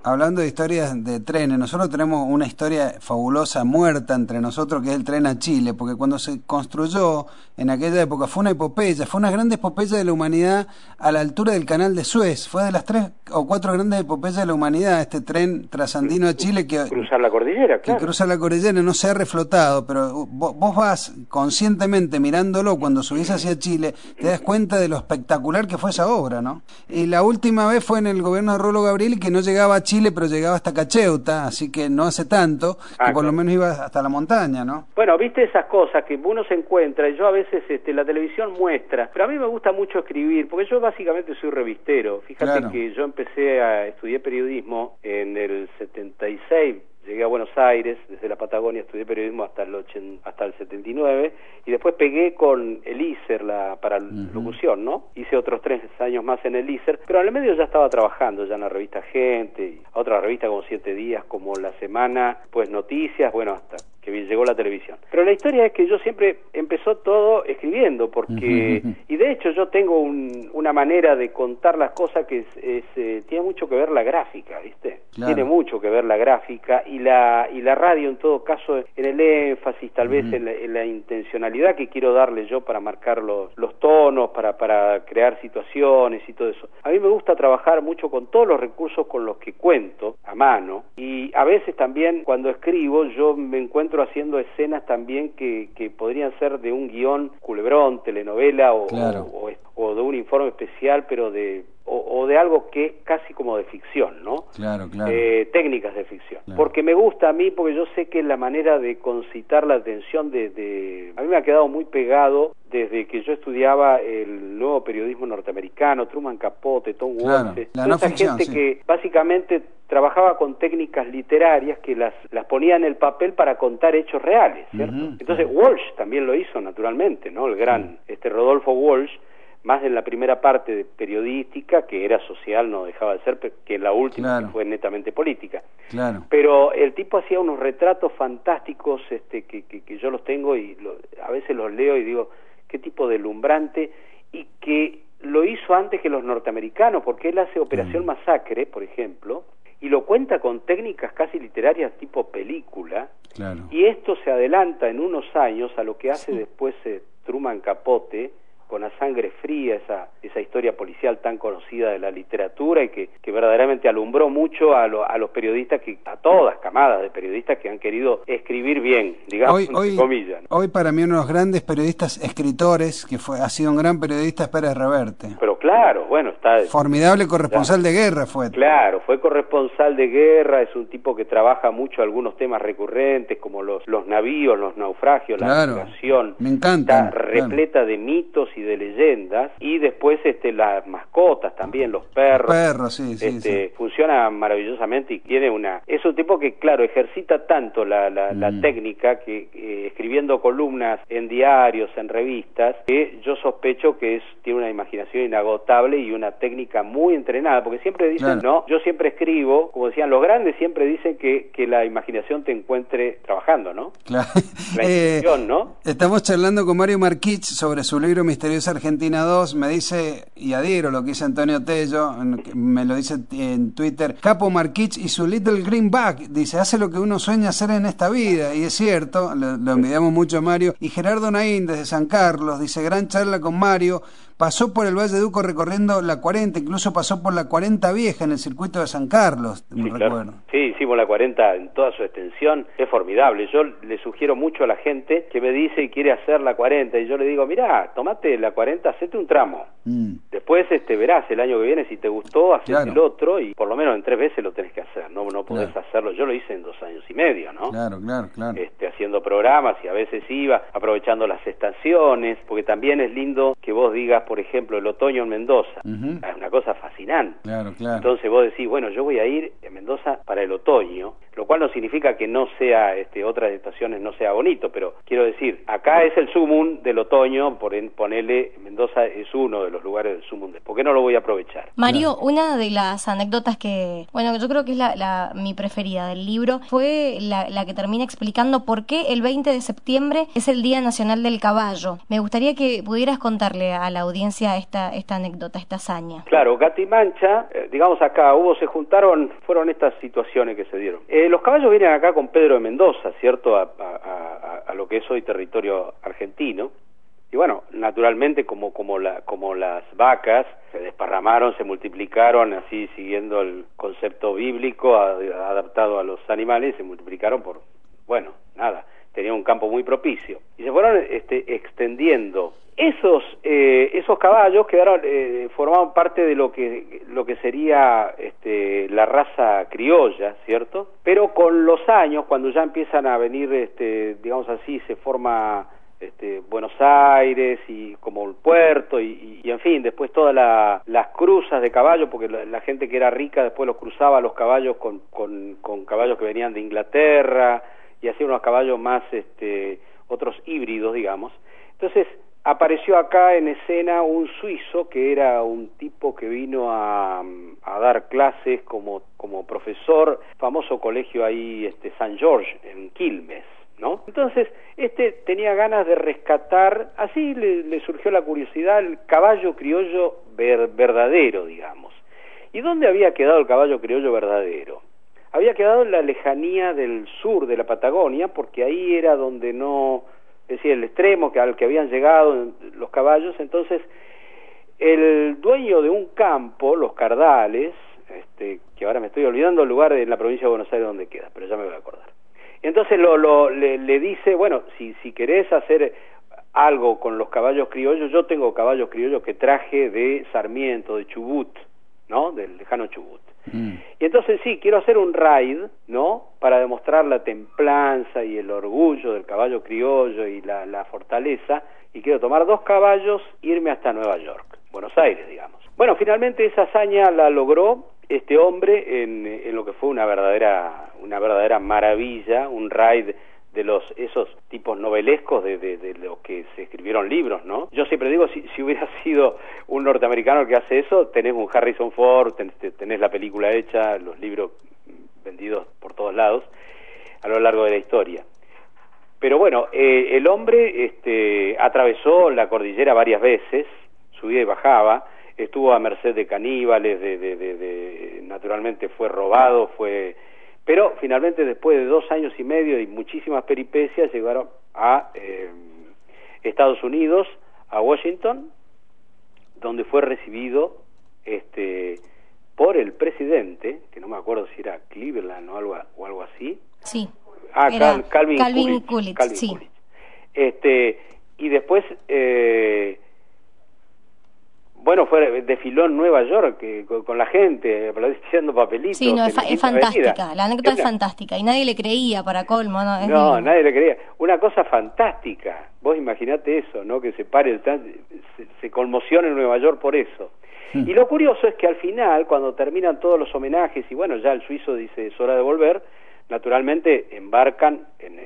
Hablando de historias de trenes, nosotros tenemos una historia fabulosa muerta entre nosotros, que es el tren a Chile, porque cuando se construyó en aquella época fue una epopeya, fue una gran epopeya de la humanidad a la altura del canal de Suez. Fue de las 3 o 4 grandes epopeyas de la humanidad, este tren trasandino a Chile que cruzar la cordillera, claro. Que cruza la cordillera, no se ha reflotado, pero vos vas conscientemente mirándolo cuando subís hacia Chile, te das cuenta de lo espectacular que fue esa obra, ¿no? Y la última vez fue en el gobierno de Rolo Gabrieli, que no llegaba a Chile, pero llegaba hasta Cacheuta, así que no hace tanto, que por lo menos iba hasta la montaña, ¿no? Bueno, viste esas cosas que uno se encuentra, y yo a veces la televisión muestra, pero a mí me gusta mucho escribir, porque yo básicamente soy revistero. Fíjate que yo empecé a estudiar periodismo en el 76, llegué a Buenos Aires, desde la Patagonia estudié periodismo hasta el 79, y después pegué con el ISER para locución, ¿no? Hice otros 3 años más en el ISER, pero en el medio ya estaba trabajando ya en la revista Gente, y a otra revista como 7 días, como La Semana, pues Noticias, bueno, hasta que llegó la televisión. Pero la historia es que yo siempre empezó todo escribiendo, porque y de hecho yo tengo una manera de contar las cosas que tiene mucho que ver la gráfica, ¿viste? Claro. Tiene mucho que ver la gráfica y la radio, en todo caso, en el énfasis, tal vez en la intencionalidad que quiero darle yo para marcar los tonos, para crear situaciones y todo eso. A mí me gusta trabajar mucho con todos los recursos con los que cuento a mano, y a veces también cuando escribo yo me encuentro haciendo escenas también que podrían ser de un guión culebrón, telenovela o de un informe especial, pero de algo que es casi como de ficción, ¿no? Claro. Técnicas de ficción. Claro. Porque me gusta a mí, porque yo sé que es la manera de concitar la atención a mí me ha quedado muy pegado desde que yo estudiaba el nuevo periodismo norteamericano, Truman Capote, Tom Walsh, toda esa gente que básicamente trabajaba con técnicas literarias que las ponía en el papel para contar hechos reales, ¿cierto? Entonces Walsh también lo hizo, naturalmente, ¿no? El gran Rodolfo Walsh, más en la primera parte de periodística, que era social, no dejaba de ser, que en la última que fue netamente política. Claro. Pero el tipo hacía unos retratos fantásticos que yo los tengo y a veces los leo y digo, qué tipo deslumbrante, y que lo hizo antes que los norteamericanos, porque él hace Operación Masacre, por ejemplo, y lo cuenta con técnicas casi literarias tipo película, y esto se adelanta en unos años a lo que hace después Truman Capote, con A Sangre Fría, esa historia policial tan conocida de la literatura y que verdaderamente alumbró mucho a los periodistas, a todas camadas de periodistas que han querido escribir bien, digamos, entre comillas, ¿no? Hoy para mí uno de los grandes periodistas escritores, ha sido un gran periodista, es Pérez Reverte. Pero claro, bueno, está... Formidable corresponsal de guerra fue. Claro, fue corresponsal de guerra, es un tipo que trabaja mucho algunos temas recurrentes, como los navíos, los naufragios, la navegación. Me encanta. Está repleta de mitos y de leyendas, y después las mascotas también, los perros. Funciona maravillosamente y tiene es un tipo que, claro, ejercita tanto la técnica que escribiendo columnas en diarios, en revistas, que yo sospecho que tiene una imaginación inagotable y una técnica muy entrenada, porque siempre dicen, no, yo siempre escribo, como decían los grandes, siempre dicen que la imaginación te encuentre trabajando, ¿no? Claro. La intuición, ¿no? Estamos charlando con Mario Marquich sobre su libro Misteriosa Argentina 2, me dice, y adhiero lo que dice Antonio Tello, me lo dice en Twitter, Capo Marquich y su Little Greenback, dice, hace lo que uno sueña hacer en esta vida, y es cierto, lo envidiamos mucho a Mario. Y Gerardo Naín desde San Carlos, dice, gran charla con Mario, pasó por el Valle de Uco recorriendo la 40, incluso pasó por la 40 vieja en el circuito de San Carlos, recuerdo. Sí, hicimos la 40 en toda su extensión, es formidable. Yo le sugiero mucho a la gente que me dice y quiere hacer la 40, y yo le digo, mirá, tomate la 40, hacete un tramo. Después verás el año que viene si te gustó, hacete el otro, y por lo menos en 3 veces lo tenés que hacer, no podés hacerlo. Yo lo hice en 2 años y medio, ¿no? Claro. Haciendo programas, y a veces iba aprovechando las estaciones, porque también es lindo que vos digas, por ejemplo, el otoño en Mendoza. Es una cosa fascinante. Claro. Entonces vos decís, bueno, yo voy a ir a Mendoza para el otoño, lo cual no significa que no sea, otras estaciones no sea bonito, pero quiero decir, acá es el sumum del otoño, ponerle, Mendoza es uno de los lugares del sumum. ¿Por qué no lo voy a aprovechar? Mario, una de las anécdotas que, yo creo que es mi preferida del libro, fue la que termina explicando por por qué el 20 de septiembre es el Día Nacional del Caballo. Me gustaría que pudieras contarle a la audiencia esta anécdota, esta hazaña. Claro, Gata-y-Mancha, digamos acá, fueron estas situaciones que se dieron. Los caballos vienen acá con Pedro de Mendoza, ¿cierto?, a lo que es hoy territorio argentino. Y bueno, naturalmente como las vacas se desparramaron, se multiplicaron, así siguiendo el concepto bíblico adaptado a los animales, se multiplicaron tenían un campo muy propicio. Y se fueron extendiendo. Esos caballos formaban parte de lo que sería la raza criolla, ¿cierto? Pero con los años, cuando ya empiezan a venir, digamos así, se forma Buenos Aires y como el puerto y en fin, después todas las cruzas de caballos, porque la gente que era rica después los cruzaba los caballos con caballos que venían de Inglaterra y hacía unos caballos más otros híbridos, digamos. Entonces apareció acá en escena un suizo que era un tipo que vino a dar clases como profesor, famoso colegio ahí, San George en Quilmes, ¿no? Entonces, tenía ganas de rescatar, así le surgió la curiosidad, el caballo criollo verdadero, digamos. ¿Y dónde había quedado el caballo criollo verdadero? Había quedado en la lejanía del sur de la Patagonia, porque ahí era donde es decir, el extremo al que habían llegado los caballos. Entonces, el dueño de un campo, los Cardales, que ahora me estoy olvidando el lugar en la provincia de Buenos Aires donde queda, pero ya me voy a acordar. Entonces le dice, bueno, si querés hacer algo con los caballos criollos, yo tengo caballos criollos que traje de Sarmiento, de Chubut, ¿no? Del lejano Chubut. Y entonces sí, quiero hacer un raid, ¿no? Para demostrar la templanza y el orgullo del caballo criollo y la fortaleza, y quiero tomar 2 caballos, irme hasta Nueva York, Buenos Aires, digamos. Bueno, finalmente esa hazaña la logró este hombre en lo que fue una verdadera maravilla, un raid de esos tipos novelescos de los que se escribieron libros, ¿no? Yo siempre digo, si hubiera sido un norteamericano el que hace eso, tenés un Harrison Ford, tenés la película hecha, los libros vendidos por todos lados a lo largo de la historia. Pero bueno, el hombre atravesó la cordillera varias veces, subía y bajaba, estuvo a merced de caníbales, naturalmente fue robado, pero finalmente después de 2 años y medio y muchísimas peripecias llegaron a Estados Unidos, a Washington, donde fue recibido por el presidente, que no me acuerdo si era Cleveland o algo así. Sí. Calvin Coolidge, sí. Coolidge. Y después desfiló en Nueva York con la gente, diciendo papelitos. Sí, no, es fantástica, la anécdota es fantástica, y nadie le creía, para colmo, ¿no? No, nadie le creía. Una cosa fantástica, vos imaginate eso, ¿no? Que se pare se conmociona en Nueva York por eso. Y lo curioso es que al final, cuando terminan todos los homenajes, y bueno, ya el suizo dice, es hora de volver, naturalmente embarcan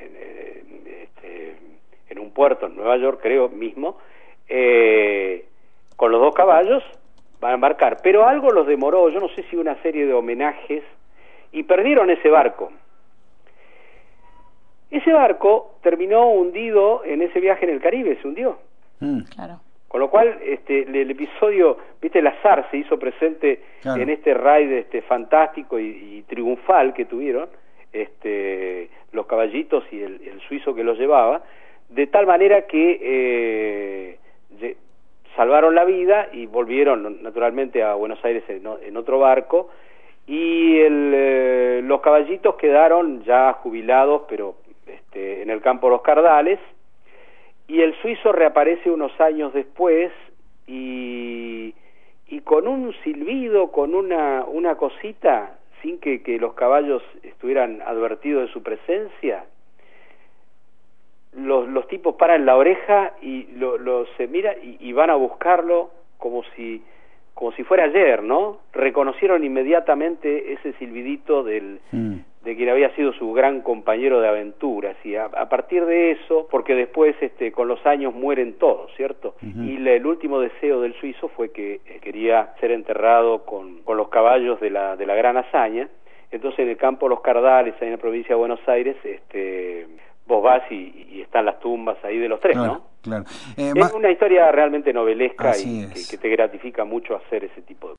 en un puerto en Nueva York, creo mismo, con los 2 caballos van a embarcar, pero algo los demoró, yo no sé si una serie de homenajes, y perdieron ese barco. Ese barco terminó hundido en ese viaje en el Caribe, se hundió. Claro. Con lo cual, el episodio, el azar se hizo presente, claro, en este raid fantástico y triunfal que tuvieron los caballitos y el suizo que los llevaba, de tal manera que salvaron la vida y volvieron naturalmente a Buenos Aires en otro barco, y los caballitos quedaron ya jubilados, pero en el campo Los Cardales, y el suizo reaparece unos años después y con un silbido, con una cosita, sin que los caballos estuvieran advertidos de su presencia, los tipos paran la oreja y se mira y van a buscarlo como si fuera ayer, ¿no? Reconocieron inmediatamente ese silbidito de quien había sido su gran compañero de aventuras, y a partir de eso, porque después con los años mueren todos, ¿cierto? Y el último deseo del suizo fue que quería ser enterrado con los caballos de la gran hazaña. Entonces en el campo Los Cardales, ahí en la provincia de Buenos Aires, vos vas y están las tumbas ahí de los tres, claro, ¿no? Claro. Es una historia realmente novelesca y que te gratifica mucho hacer ese tipo de